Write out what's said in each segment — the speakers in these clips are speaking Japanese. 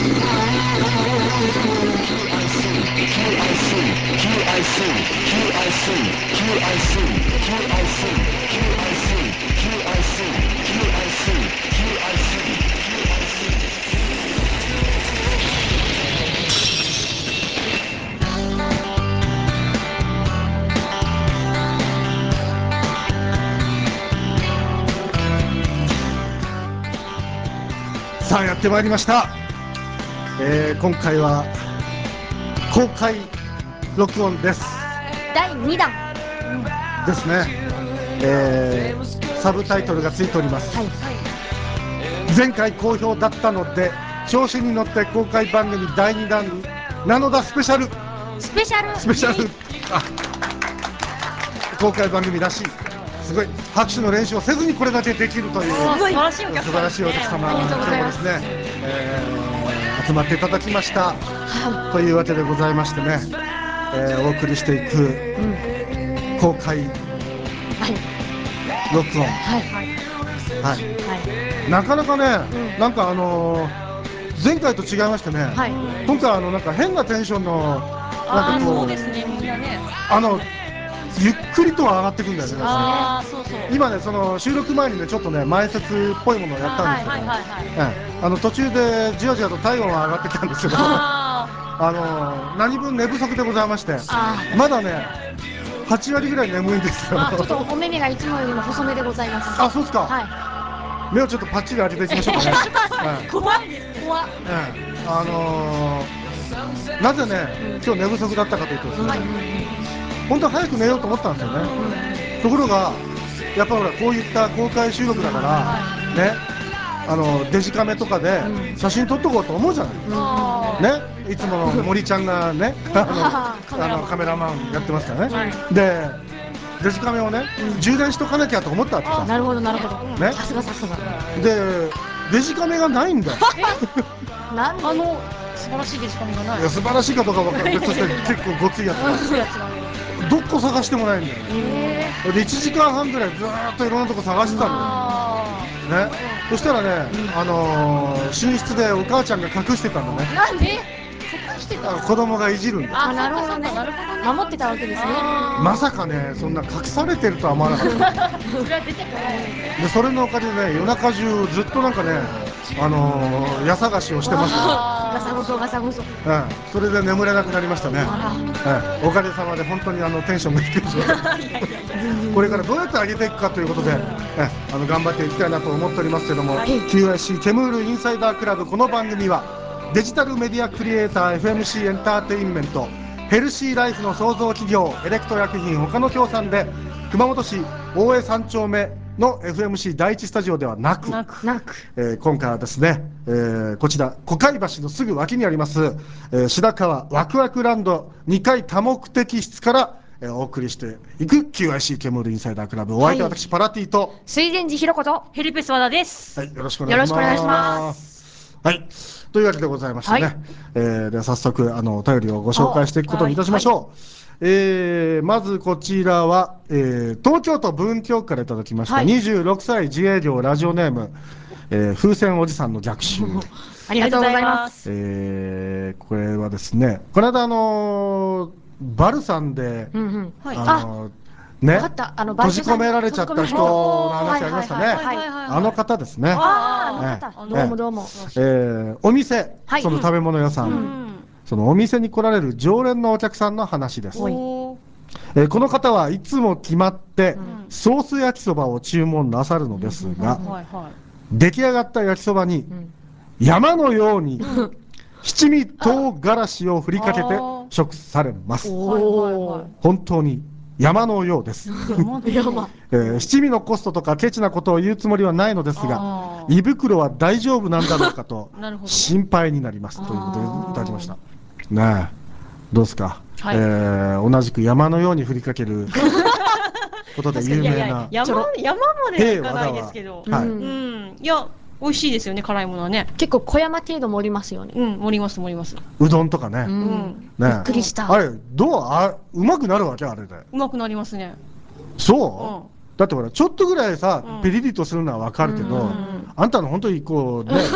さあやってまいりました、今回は公開録音です。 第2弾ですね、サブタイトルがついております、はい、前回好評だったので調子に乗って公開番組第2弾なのだスペシャル公開番組らしい。すごい拍手の練習をせずにこれだけできるという素晴らしいお客様、今日もですね、集まっていただきました、はい、というわけでございましてね、お送りしていく、公開、録音、なかなかね、なんか前回と違いましてね、今回なんか変なテンションのなんかこう、ゆっくりとは上がってくんだよね。今ね、その収録前にね、ちょっとね、前説っぽいものをやったんですけど、途中でじわじわと体温が上がってきたんですけど、何分寝不足でございまして、まだね、8割ぐらい眠いんですよ。 ちょっとお目目がいつもよりも細めでございます。 あ、そうですか。目をちょっとパッチリ開けていきましょうかね。 怖いです、怖い。 なぜね、今日寝不足だったかというとですね、本当は早く寝ようと思ったんですよね。ところがやっぱほら、こういった公開収録だからね、デジカメとかで写真撮っとこうと思うじゃないね。いつもの森ちゃんがね、カメラマンやってますからね。でデジカメをね、充電しとかなきゃと思ったわけさ。 なるほどなるほどね。さすがさすがで、 デジカメがないんだ。 なんで素晴らしいデジカメがない。 いや、素晴らしいかどうか分からない。別として結構ごついやつがどこ探してもないんだよ。で1時間半ぐらいずーっといろんなとこ探してたんだよね。そしたらね、寝室でお母ちゃんが隠してたんだね。 なんで隠してた？ 子供がいじるんだ。 なるほどね、守ってたわけですね。 まさかね、そんな隠されてるとは思わなかった。 それは出てこないで、それのおかげでね、夜中中ずっとなんかね、家探しをしてましたね。 ガサゴソガサゴソ。 それで眠れなくなりましたね。おかげさまで本当にテンションが低い状態。これからどうやって上げていくかということで、頑張っていきたいなと思っておりますけども、QIC ケムールインサイダークラブ、この番組はデジタルメディアクリエイター FMC エンターテインメント、ヘルシーライフの創造企業エレクト薬品他の協賛で、熊本市大江3丁目の FMC 第一スタジオではなく、今回はですね、こちら小海橋のすぐ脇にあります、白川ワクワクランド2階多目的室から、お送りしていく QIC ケムールインサイダークラブ、お相手は私、パラティと水前寺ひろことヘルペス和田です。 よろしくお願いします。はい、というわけでございましてね、では早速お便りをご紹介していくことにいたしましょう。まずこちらは、東京都文京区からいただきました、26歳自営業ラジオネーム、風船おじさんの逆襲。 ありがとうございます。 これはですね、この間バルサンでね、閉じ込められちゃった人の話ありましたね。あの方ですね。 どうもどうも。 お店、その食べ物屋さん、そのお店に来られる常連のお客さんの話です。この方はいつも決まってソース焼きそばを注文なさるのですが、出来上がった焼きそばに山のように七味唐辛子を振りかけて食されます。本当に山のようです。七味のコストとかケチなことを言うつもりはないのですが、胃袋は大丈夫なんだろうかと心配になりますということでいただきました。ねえ、どうですか。同じく山のように振りかけることで有名な。 山まではいかないですけど、いや美味しいですよね、辛いものはね。 結構小山程度盛りますよね。 盛ります盛ります。 うどんとかね。 びっくりした。 あれどう、うまくなるわけあれで。 うまくなりますね。 そう、だってほらちょっとぐらいさピリリとするのはわかるけど、あんたの本当にこうね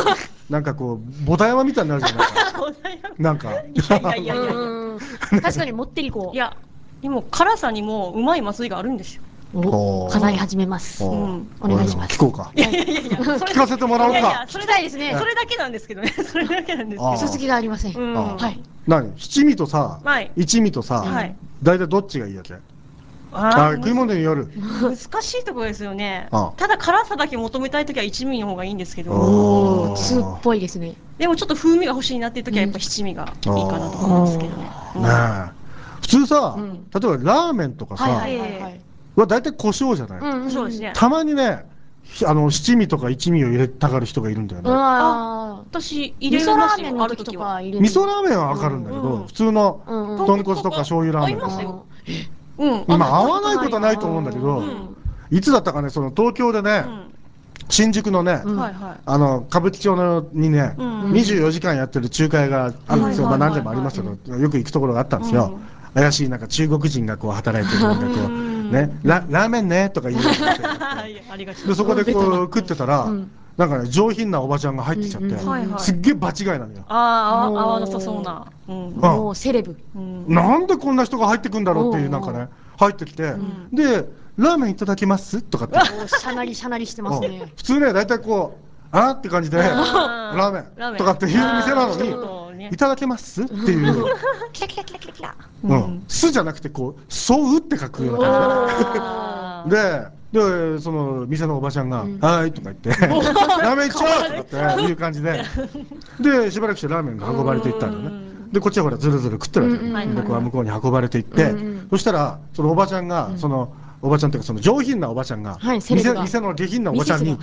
なんかこうボタ山みたいになるじゃないなんかいや確かに持っていこう。 いや、でも辛さにもうまい麻酔があるんですよ。 お、課題始めます。お願いします。 聞こうか。聞かせてもらおうか。 聞きたいですね。 それだけなんですけどね。それだけなんですけど。 続きがありません。はい。 何？七味とさ、一味とさ、大体どっちがいいやつ？食い物による。 難しいところですよね。ただ辛さだけ求めたいときは一味の方がいいんですけど。 おお、通っぽいですね。 でもちょっと風味が欲しいなっていうときはやっぱ七味がいいかなと思うんですけどね。 普通さ、例えばラーメンとかさ、は大体胡椒じゃない？ そうですね。 たまにね、七味とか一味を入れたがる人がいるんだよね。 私入れるなしあるときは。 味噌ラーメンはわかるんだけど、普通の豚骨とか醤油ラーメンとか。まあ合わないことはないと思うんだけど、いつだったかね、その東京でね、新宿のね、歌舞伎町にね、24時間やってる中華屋があるんですよ。まあ何でもありますけど、よく行くところがあったんですよ。怪しいなんか中国人がこう働いてるなんかこうね、ラーメンねとか言うで、そこでこう食ってたら、なんかね上品なおばちゃんが入ってきちゃって、すっげえ場違いなのよ。 合わなさそうな。 もうセレブ。 なんでこんな人が入ってくんだろうっていうなんかね、入ってきて、でラーメンいただきますとかって。 しゃなりしゃなりしてますね。 普通ね、大体こう。あって感じでラーメンとかっていう店なのにいただけますっていうキラキラキラキラキラすじゃなくてこうそうって書くような感じでその店のおばちゃんが「はい」とか言って「ラーメン一丁!」とかっていう感じでしばらくしてラーメンが運ばれていったんだよね。でこっちはほらずるずる食ってるわけで向こうに運ばれていってそしたらそのおばちゃんがそのおばちゃんというかその上品なおばちゃんが店の下品なおばちゃんに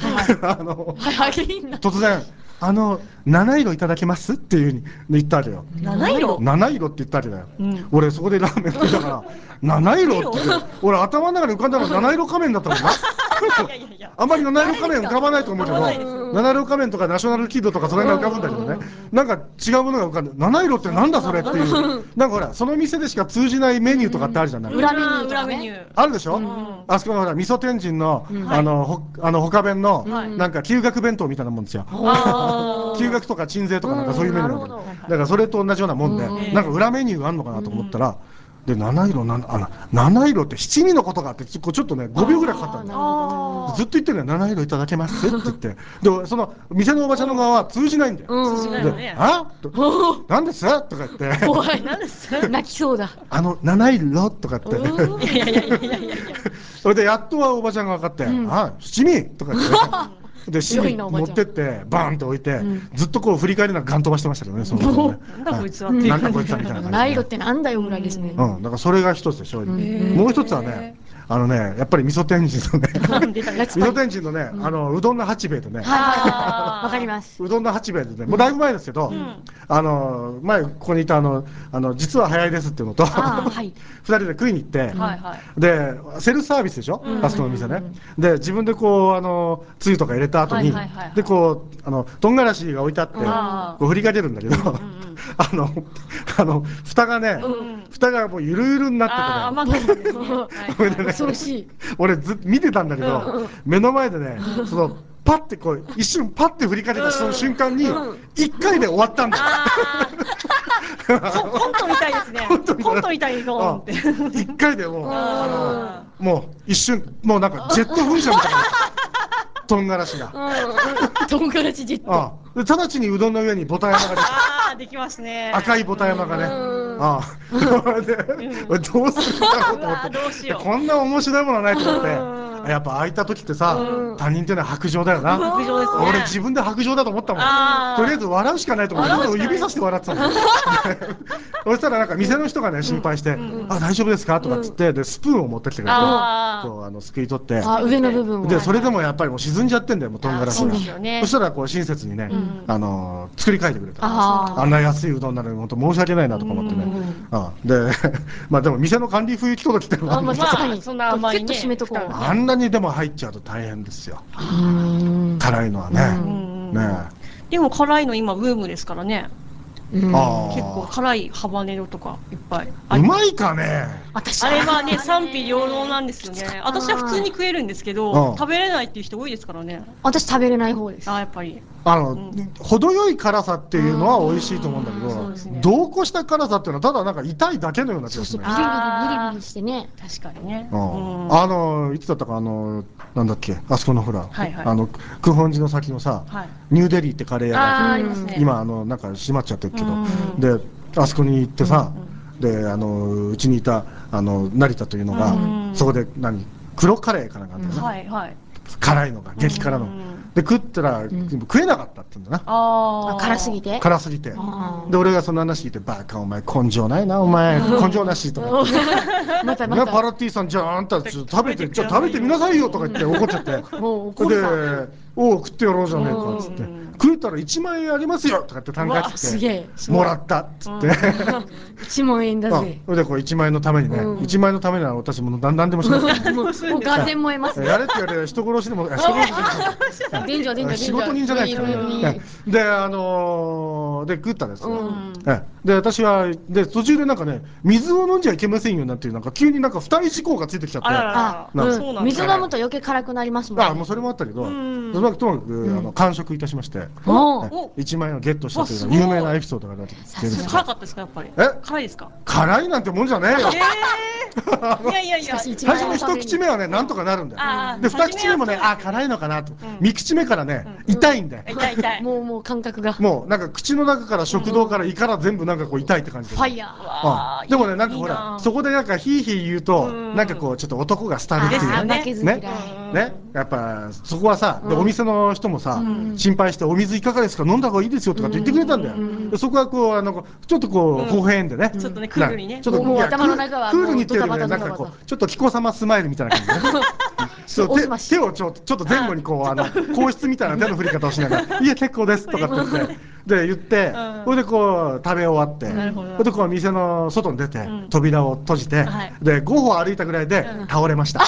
突然七色いただけますっていうふうに言ったわけよ。七色って言ったわけだよ。俺そこでラーメン食いたから七色って言って俺頭の中で浮かんだの七色仮面だったもんな。あんまり七色仮面浮かばないと思うけど七色仮面とかナショナルキッドとかそれが浮かぶんだけどね、なんか違うものが浮かんで七色ってなんだそれっていうなんかほらその店でしか通じないメニューとかってあるじゃない。 裏メニューとかねあるでしょ。あそこのほら味噌天神のほか弁のなんか旧学弁当みたいなもんですよ。旧学とか鎮西とかなんかそういうメニューなんだよ。だからそれと同じようなもんでなんか裏メニューがあるのかなと思ったらで七色って七味のことがあってちょっとね5秒ぐらいかかったんだよ。ずっと言ってるのよ七色いただけますって言ってでその店のおばちゃんの側は通じないんだよ。で「あなんです?」とか言って怖い泣きそうだ七色とかってそれでやっとはおばちゃんが分かって「あ七味」とか言ってで七味持ってってバーンって置いてずっとこう振り返りながらガン飛ばしてましたけどね。そのなんだこいつはってなんだこいつはみたいな感じで。 七色ってなんだよぐらいですね。 だからそれが一つでしょ。もう一つはねやっぱり味噌天神のね味噌天神のねうどんの八兵衛でねわかります。 うどんの八兵衛でねもうだいぶ前ですけど前ここにいた実は早いですっていうのと2人で食いに行ってでセルフサービスでしょあそこの店ね。で自分でこうつゆとか入れた後にでこう唐辛子が置いてあってこう振りかけるんだけど蓋がね蓋がもうゆるゆるになっててね俺見てたんだけど目の前でねそのパッてこう一瞬パッて振りかけたその瞬間に1回で終わったんだよ。 コントみたいですね。コントみたいにゴーンって 1回でもう一瞬もうなんかジェット噴射みたいな唐辛子が唐辛子ジェット直ちにうどんの上にボタ山ができますね。 赤いボタ山がねどうするんだろうと思ってこんな面白いものはないと思ってやっぱ開いた時ってさ他人っていうのは白状だよな。俺自分で白状だと思ったもん。とりあえず笑うしかないと思って指さして笑ってたの。そしたらなんか店の人がね心配して「あ大丈夫ですか?」とかっつってでスプーンを持ってきてくれてすくい取って上の部分でそれでもやっぱりもう沈んじゃってんだよもう唐辛子が。そしたらこう親切にね作り変えてくれた。あんな安いうどんなのに本当申し訳ないなとか思ってね。でまあでも店の管理不行き届きってのはそんな甘いね。 あんなにでも入っちゃうと大変ですよ。辛いのはね。 でも辛いの今ブームですからね。 結構辛いハバネロとかいっぱい。 うまいかね。 私あれはね、賛否両論なんですよね。私は普通に食えるんですけど、食べれないっていう人多いですからね。 私食べれない方です。 あ、やっぱり。 程よい辛さっていうのは美味しいと思うんだけど、度を越した辛さっていうのはただなんか痛いだけのような気がする。 ビリビリビリしてね。 確かにね。 いつだったか、なんだっけ、あそこのほら、 はいはい、 九本寺の先のさ、ニューデリーってカレー屋がありますね。 今なんか閉まっちゃってるけど、であそこに行ってさ、でうちにいた成田というのが、そこで黒カレーかなんかあるんだよね、 はいはい、 辛いのが激辛の。で食ったら食えなかったって言うんだな。 辛すぎて。 辛すぎて。で俺がその話聞いて、バカお前根性ないなお前、根性なしとか言って、 またまたパラティさんじゃああんた食べてみなさいよとか言って怒っちゃって、でおお食ってやろうじゃねえかっつって、食えたら1万円ありますよとかって単価切ってもらったっつって、 1万円だぜ。 でこれ1万円のためにね、1万円のためなら私も何でもします。 もうがぜん燃えます。 やれって言われ人殺しでも人殺しでも仕事人じゃないですからね。で食ったんですよ。で私は途中でなんかね、水を飲んじゃいけませんよなんていうなんか急になんか二重事項がついてきちゃって、 水飲むと余計辛くなりますもんね。 もうそれもあったけど、とにかく完食いたしまして、1万円をゲットしたという有名なエピソードが出てきて、 辛かったですかやっぱり。辛いですか。 辛いなんてもんじゃねえよ。 いやいやいや、 最初の一口目はねなんとかなるんだよ。で二口目もね辛いのかなと、三口目からね痛いんだよ。 痛い。 もう感覚が。 もうなんか口の中から食道から胃から全部なんかこう痛いって感じで。 ファイヤー。でもねなんかほらそこでなんかヒーヒー言うとなんかこうちょっと男が廃るっていうね。ね、やっぱそこはさ、お店の人もさ心配してお水いかがですか飲んだ方がいいですよとかって言ってくれたんだよ。そこはこうちょっとこう微笑んでね。 ちょっとねクールにね。 ちょっともう頭の中はクールにっていうよりもなんかこうちょっと紀子様スマイルみたいな感じで。手をちょっと前後にこう皇室みたいな手の振り方をしながら「いえ結構です」とかって言ってそれでこう食べ終わってそれでこう店の外に出て扉を閉じてで5歩歩いたぐらいで倒れました。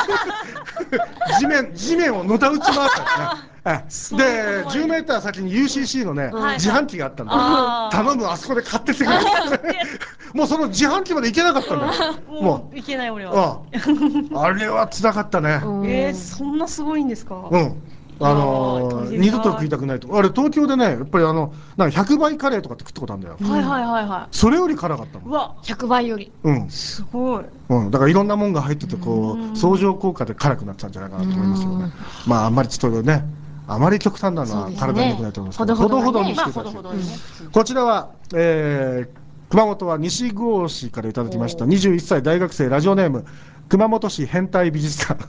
地面をのたうち回ったんですね。で10メーター先に UCC のね自販機があったんだ。頼むあそこで買ってってくれ。もうその自販機まで行けなかったんだよ。 もう行けない俺は。 あれは辛かったね。 そんなすごいんですか。 二度と食いたくないと。あれ東京でねやっぱりなんか100倍カレーとかって食ったことあるんだよ。それより辛かったもん。 うわ100倍より。 すごい。 だからいろんなもんが入っててこう相乗効果で辛くなったんじゃないかなと思いますけどね。まああんまりちょっとねあまり極端なのは体に良くないと思いますけど、ほどほどにしてください。こちらは熊本は西郷市からいただきました21歳大学生ラジオネーム熊本市変態美術館。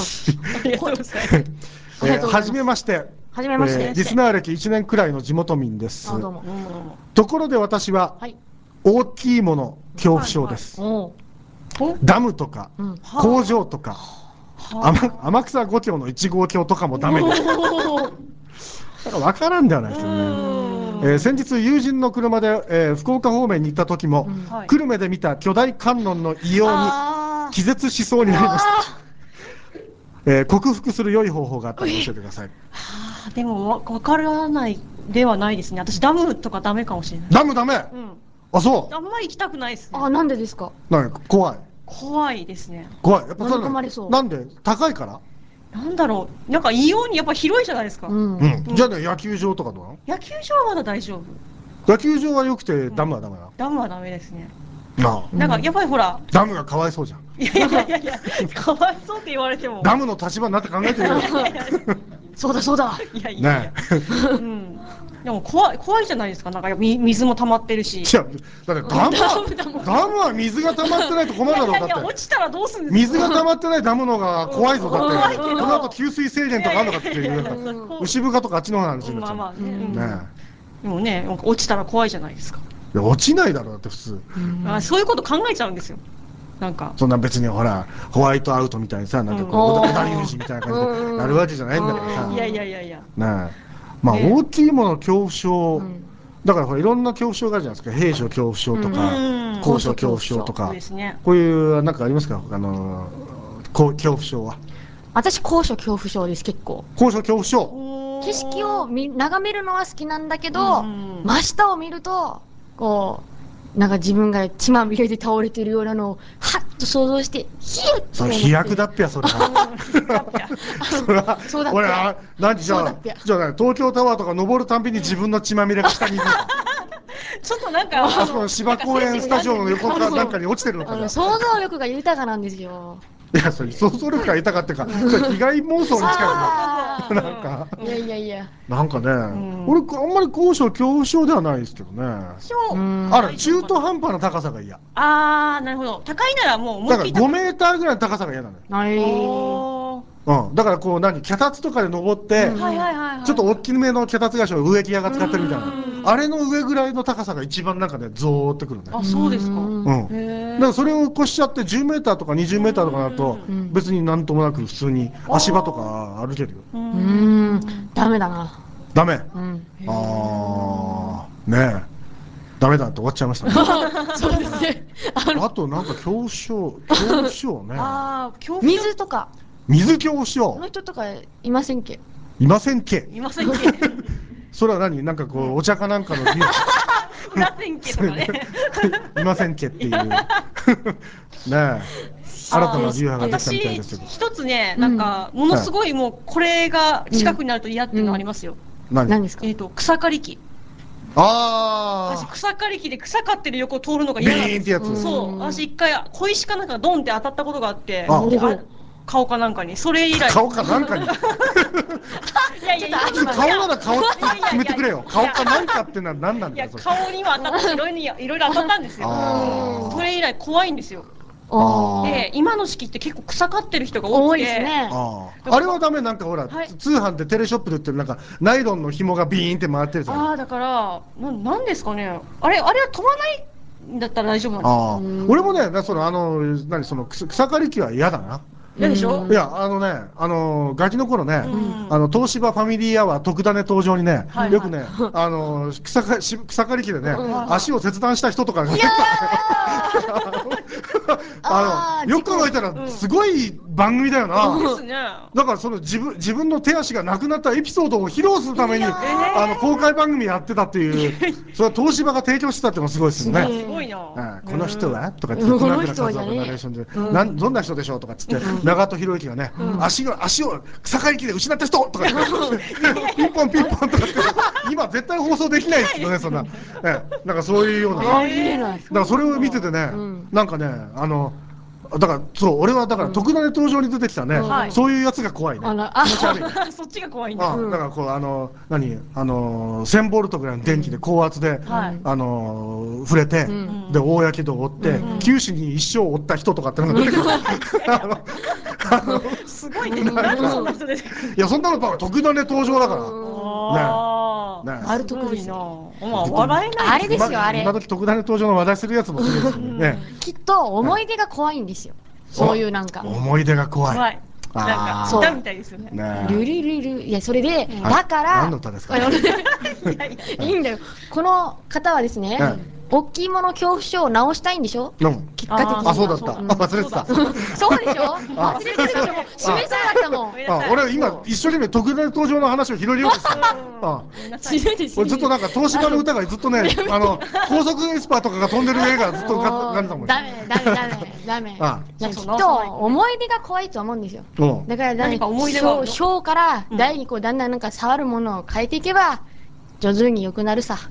はじめまして。リスナー歴1年くらいの地元民です。ところで私は大きいもの恐怖症です。ダムとか工場とか天草5町の1号橋とかもダメです。だから分からんではないですよね。先日友人の車で、福岡方面に行った時も、久留米で見た巨大観音の異様に気絶しそうになりました。克服する良い方法があったら教えてください。 でも分からないではないですね。私ダムとかダメかもしれない。 ダムダメ。あそう。 あんまり行きたくないですね。 なんでですか。 怖い。 怖いですね。 怖い。やっぱなんで高いから。 なんだろう、なんか異様にやっぱ広いじゃないですか。 じゃあね野球場とかどうなの？ 野球場はまだ大丈夫。 野球場は良くてダムはダメなの？ ダムはダメですね。なんかやっぱりほらダムがかわいそうじゃん。 いやかわいそうって言われてもダムの立場になって考えてみよう。 そうだそうだ。 いやでも怖いじゃないですか。なんか水も溜まってるし。いやだってダムは水が溜まってないと困るだろう。だって落ちたらどうするんですか。 水が溜まってないダムのが怖いぞ。だってこの後給水制限とかあるのかっていう牛深とかあっちの方なんですよ。 でもね落ちたら怖いじゃないですか。 落ちないだろうだって普通。 そういうこと考えちゃうんですよ。なんかそんな別にほらホワイトアウトみたいにさなんかこう織田裕二みたいな感じでやるわけじゃないんだからさ。 いやまあ大きいもの恐怖症だからほらいろんな恐怖症があるじゃないですか。閉所恐怖症とか高所恐怖症とかこういうなんかありますか恐怖症は。 私高所恐怖症です結構。 高所恐怖症。 景色を眺めるのは好きなんだけど、真下を見ると、こう、なんか自分が血まみれで倒れてるようなのを、はっと想像して、ヒュッとそれ飛躍だっぺや、それは。それは、 そうだっぺ俺、何じゃあ、じゃあね、東京タワーとか登るたんびに自分の血まみれが下にいる。 ちょっとなんか、 あそこの芝公園スタジオの横かなんかに落ちてるのかな。 想像力が豊かなんですよ。 いや、それ想像力が豊かっていうか、それ被害妄想に近いね。なんか、 いやいやいや。 なんかね、俺、あんまり高所恐怖症ではないですけどね。あれ、中途半端な高さが嫌。 あー、なるほど。高いならもう思だからいっきり 5メーターぐらいの高さが嫌なのよ。だからこう脚立とかで登って、ちょっと大きめの脚立が植木屋が使ってるみたいな、あれの上ぐらいの高さが一番なんかね、ゾーってくるね。 あ、そうですか。 だからそれを越しちゃって10メーターとか20メーターとかなると、別になんともなく普通に足場とか歩けるよ。 ダメだな。 ダメ。ああ、ねえ。ダメだって終わっちゃいましたね。 そうですね。 あとなんか恐怖症ね。 水とか。 水恐怖症。 の人とかいませんけ。 いませんけ。 いませんけ。 それは何？なんかこうお茶かなんかの理由。 いませんけとかね。 いませんけっていう。ねえ。新たな流派ができたみたいですけど。 一つね、なんかものすごいもうこれが近くになると嫌っていうのありますよ。 何ですか？ 草刈り機。私草刈り機で草刈ってる横を通るのが嫌なんですよ。そう、私一回小石かなんかドンって当たったことがあって、顔かなんかに、それ以来。 顔かなんかに。いやいや、 顔なら顔って決めてくれよ。顔かなんかってのは何なんだよ。 顔には当たっていろいろ当たったんですよ。それ以来怖いんですよ。で、今の時期って結構草刈ってる人が多くて、 あれはダメ。なんかほら、通販でテレショップで売ってるなんかナイロンの紐がビーンって回ってるじゃん。 ああ、だからなんですかね。あれは飛ばないんだったら大丈夫なんですか。 俺もね、その草刈り機は嫌だな。 嫌でしょ。 いや、ガキの頃ね、東芝ファミリーアワー特ダネ登場にね、よくね、草刈り機でね、足を切断した人とかが結構よく考えたらすごい番組だよな。だからその自分の手足がなくなったエピソードを披露するために公開番組やってたっていう、それは東芝が提供してたってのもすごいですよね。 すごいな。 この人はとかって、この人はナレーションで、どんな人でしょうとかっつって、長門博之がね、足を草刈り機で失った人とかって、ピンポンピンポンとかって、今絶対放送できないですよね、そんな。なんかそういうような。だからそれを見ててね、なんかね、だからそう、俺はだから特ダネ登場に出てきたね、そういうやつが怖いね。気持ち悪い。 そっちが怖いんだ。 だからこう1000ボルトぐらいの電気で高圧で触れて、で大やけどを負って九死に一生を負った人とかってのが出てくる。 すごいね。なんでそんな人出てくる。 いや、そんなの特ダネ登場だから。 ある特ですよ。笑えない。 あれですよ、あれ。 今時特ダネ登場の話題するやつもするんですよね。 きっと思い出が怖いんですよ。そういうなんか。 思い出が怖い。 なんか歌みたいですよね。 ルルルル、いや、それでだから何の歌ですか。いいんだよ。この方はですね、大きいもの恐怖症を治したいんでしょ。結果的に。 あ、そうだった。忘れてた。 そうでしょ。忘れてるでしょ。示さなかったもん。 俺今一生懸命特ダネ登場の話を広げようとして。俺ずっとなんか東芝の歌がずっとね、高速エスパーとかが飛んでる映画ずっと浮んだもん。 ダメ。きっと思い出が怖いと思うんですよ。だから何か小から大にこうだんだんなんか触るものを変えていけば徐々に良くなるさ。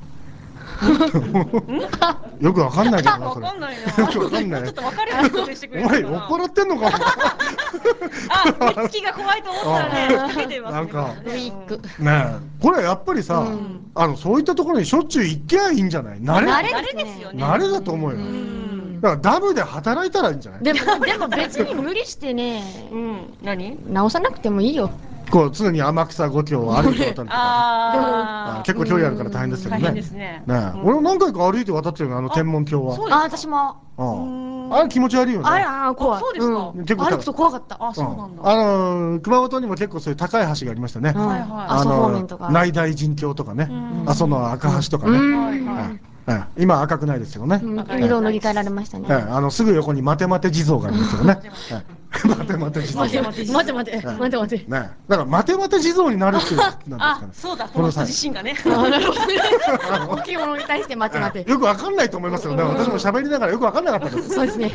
よくわかんないけどな、 それ。わかんないな。 よくわかんない。 ちょっとわかるように説明してくれる。 お前酔っ払ってんのか。 目つきが怖いと思ったらね、つけてますね。 なんかウィッグ。 ねえ、これやっぱりさ、そういったところにしょっちゅう行けばいいんじゃない。慣れですよね。 慣れだと思うよ。だからダムで働いたらいいんじゃない。 でも別に無理してね、直さなくてもいいよ。 こう常に天草5キロを歩いて渡るとか、結構距離あるから大変ですけどね。 大変ですね。 俺も何回か歩いて渡ってるの、天文橋は。 私も。 あれ気持ち悪いよね。 怖い。 そうですか。 結構歩くと怖かった。 あ、そうなんだ。 熊本にも結構そういう高い橋がありましたね。内大臣橋とかね、阿蘇の赤橋とかね。今赤くないですよね。 色を塗り替えられましたね。 すぐ横に待て待て地蔵がありますよね。 待て待て地蔵。 待て待て待て待て待て待て。 ね、だから待て待て地蔵になるっていうなんですかね。 あ、そうだ、この人自身がね。 なるほどね。大きいものに対して待て待て。 よくわかんないと思いますよね。私も喋りながらよくわかんなかったです。 そうですね。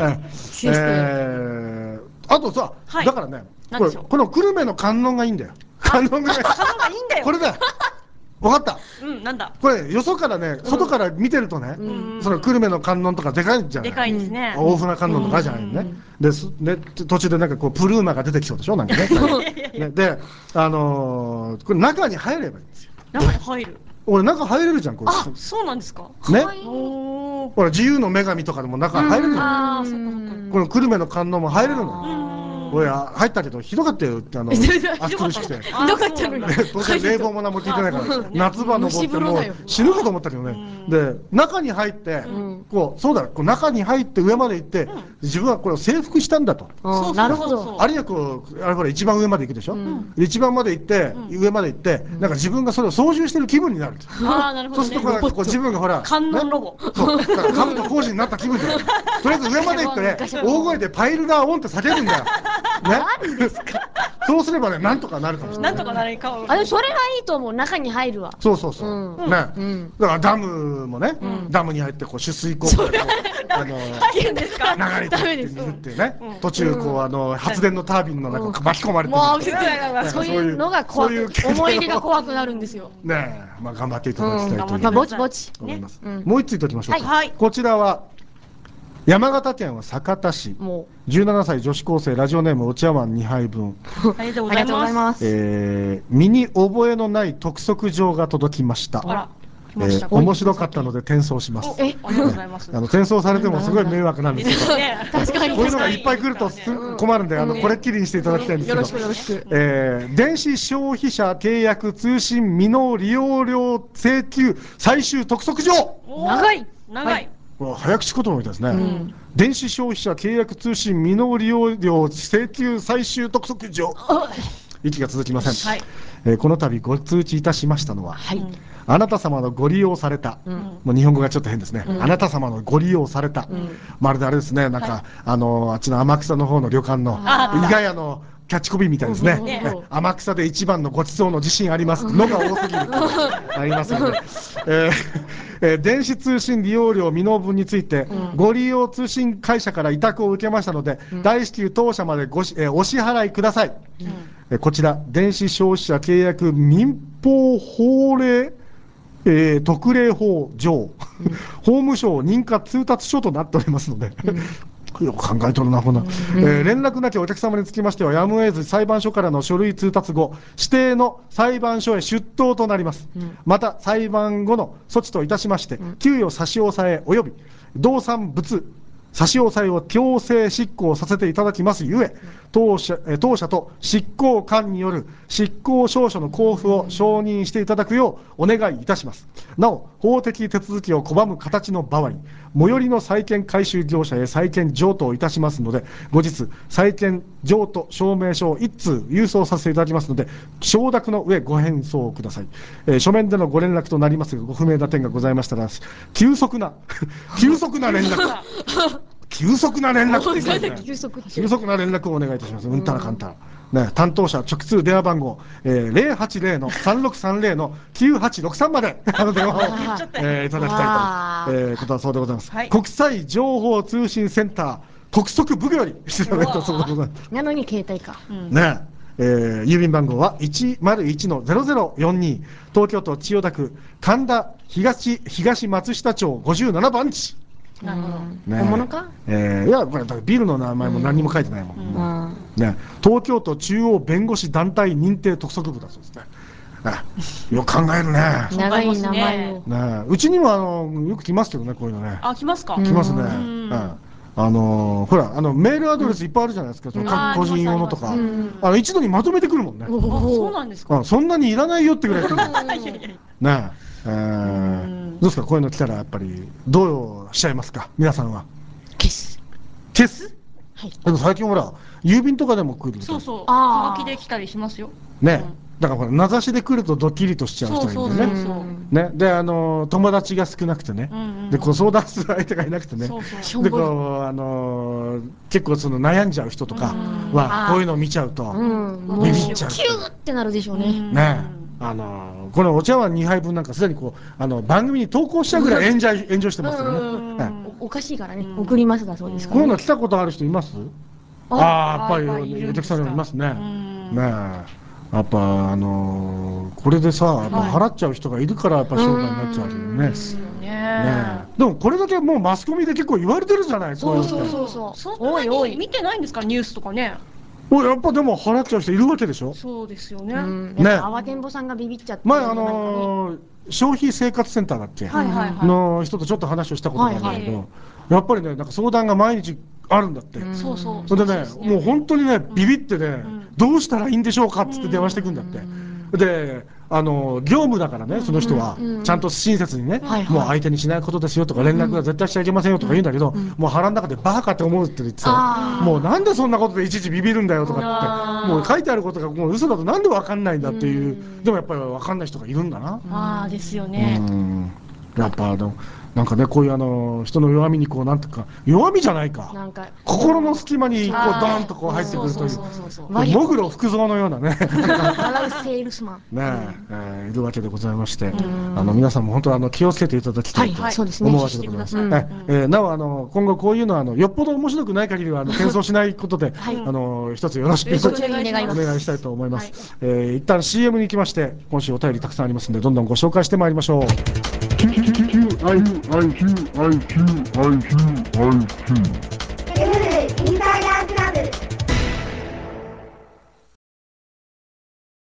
あとさ、だからね、この久留米の観音がいいんだよ。観音がいいんだよ。これだよ。分かった。 なんだ。 これよそからね、外から見てるとね、その久留米の観音とかでかいじゃない。 でかいですね。 大船観音とかじゃないね。で、途中でなんかこうプルーマが出てきそうでしょ、なんかね。で、これ中に入ればいいんですよ。 中に入る。 俺中入れるじゃん、これ。 あ、そうなんですか。 ね。ほら自由の女神とかでも中入れるじゃん。 ああ、そっかそっか。 この久留米の観音も入れるの。俺入ったけどひどかったよ。暑苦しくて。 ひどかったのに。 当然冷房も何も効いてないから夏場登ってもう死ぬかと思ったけどね。で中に入ってこうそうだ、こう中に入って上まで行って自分はこれを征服したんだと。 なるほど。 あるいはこうあれほら一番上まで行くでしょ。一番まで行って上まで行ってなんか自分がそれを操縦してる気分になる。 ああ、なるほど。 そうするとこう自分がほら観音ロボ。 そうだから兜工事になった気分じゃない。とりあえず上まで行ってね大声でパイルダーオンって叫ぶんだよ。 何ですか。 そうすればね、なんとかなるかもしれない。 なんとかなるか。 あれ、それがいいと思う。中に入るわ。 そうそうそう。ね。だからダムもね、ダムに入ってこう取水口が流れていってるってね。途中こう発電のタービンの中巻き込まれてる。 そういうのが怖く、思い入れが怖くなるんですよ。 ねえ、まあ頑張っていただきたいとぼちぼち。 思います。もう一ついておきましょうか。こちらは。山形県は酒田市17歳女子高生ラジオネームお茶碗2杯分ありがとうございます。 身に覚えのない督促状が届きました。面白かったので転送します。 ありがとうございます。 転送されてもすごい迷惑なんですけど確かにこういうのがいっぱい来ると困るんでこれっきりにしていただきたいんですけど、 よろしくよろしく。 電子消費者契約通信未納利用料請求最終督促状。 長い長い。 早口言葉みたいですね。電子消費者契約通信未納利用料請求最終督促状。息が続きません。この度ご通知いたしましたのは、あなた様のご利用された、もう日本語がちょっと変ですね。あなた様のご利用された、まるであれですね、なんかあっちの天草の方の旅館の伊賀屋のキャッチコピーみたいですね。天草で一番のごちそうの自信ありますのが多すぎるありますので、電子通信利用料未納分について、ご利用通信会社から委託を受けましたので、大至急当社までお支払いください。こちら電子消費者契約民法法令特例法上、法務省認可通達書となっておりますので、よく考えとるな、ほな。連絡なきお客様につきましては、やむを得ず裁判所からの書類通達後、指定の裁判所へ出頭となります。また、裁判後の措置といたしまして、給与差し押さえ及び動産物差し押さえを強制執行させていただきますゆえ、当社と執行官による執行証書の交付を承認していただくようお願いいたします。なお、法的手続きを拒む形の場合、最寄りの債権回収業者へ債権譲渡をいたしますので、後日、債権譲渡証明書を1通郵送させていただきますので、承諾の上ご返送ください。書面でのご連絡となりますが、ご不明な点がございましたら、急速な連絡。急速な連絡、急速な連絡をお願いいたします。うんたらかんたら。ね、担当者直通電話番号、080-3630の9863まで電話を、いただきたいと、ことはそうでございます。国際情報通信センター督促部よりしていただいたそうでございます。 なのに携帯か。 ね、郵便番号は101-0042、東京都千代田区神田東松下町57番地。 なるほど。本物か？ いや、これビルの名前も何にも書いてないもん。ね、東京都中央弁護士団体認定督促部だそうですね。よく考えるね。 長い名前を。 ね、うちにもよく来ますけどね、こういうのね。 あ、来ますか？ 来ますね。ほらメールアドレスいっぱいあるじゃないですか。各個人用のとか、一度にまとめてくるもんね。 そうなんですか？ そんなにいらないよってぐらい来る。ね。どうですか、こういうの来たらやっぱりどうしちゃいますか、皆さんは。 消す。 でも最近ほら郵便とかでも来る。 そうそう。はがきで来たりしますよ。 ね。 だからほら名指しで来るとドッキリとしちゃう人がいるんだよね。で友達が少なくてね、でこう相談する相手がいなくてね、でこう結構その悩んじゃう人とかはこういうのを見ちゃうとビビっちゃう。 キューってなるでしょうね。 ね、このお茶碗2杯分なんかすでにこう番組に投稿しちゃうぐらい炎上してますからね。 おかしいからね、送りますだそうですから。こういうの来たことある人います？やっぱり江崎さんにもいますね。ねえ、やっぱこれでさ、払っちゃう人がいるからやっぱ商売になっちゃうよね。でもこれだけもうマスコミで結構言われてるじゃない。 そう。 そんなに見てないんですか、ニュースとかね。 やっぱでも払っちゃう人いるわけでしょ。 そうですよね。 慌てんぼさんがビビっちゃって。 前消費生活センターだっけの人とちょっと話をしたことがあるんだけど、やっぱりね、なんか相談が毎日あるんだって。それでね、もう本当にね、ビビってね、どうしたらいいんでしょうかっつって電話してくんだって。で、業務だからね、その人はちゃんと親切にね、もう相手にしないことですよとか、連絡は絶対しちゃいけませんよとか言うんだけど、もう腹の中でバカって思うって言ってさ、もうなんでそんなことでいちいちビビるんだよとかって、もう書いてあることがもう嘘だとなんでわかんないんだっていう、でもやっぱりわかんない人がいるんだな。 ですよね。 やっぱなんかね、こういう人の弱みにこうなんとか、弱みじゃないか、心の隙間にこうドーンとこう入ってくるという、モグロ福蔵のようなね、 笑うセールスマンいるわけでございまして、皆さんも本当気をつけていただきたいと思うわけでございます。なお今後こういうのはよっぽど面白くない限りは謙遜しないことで一つよろしくお願いしたいと思います。一旦 CM に行きまして、今週お便りたくさんありますのでどんどんご紹介してまいりましょう。IQ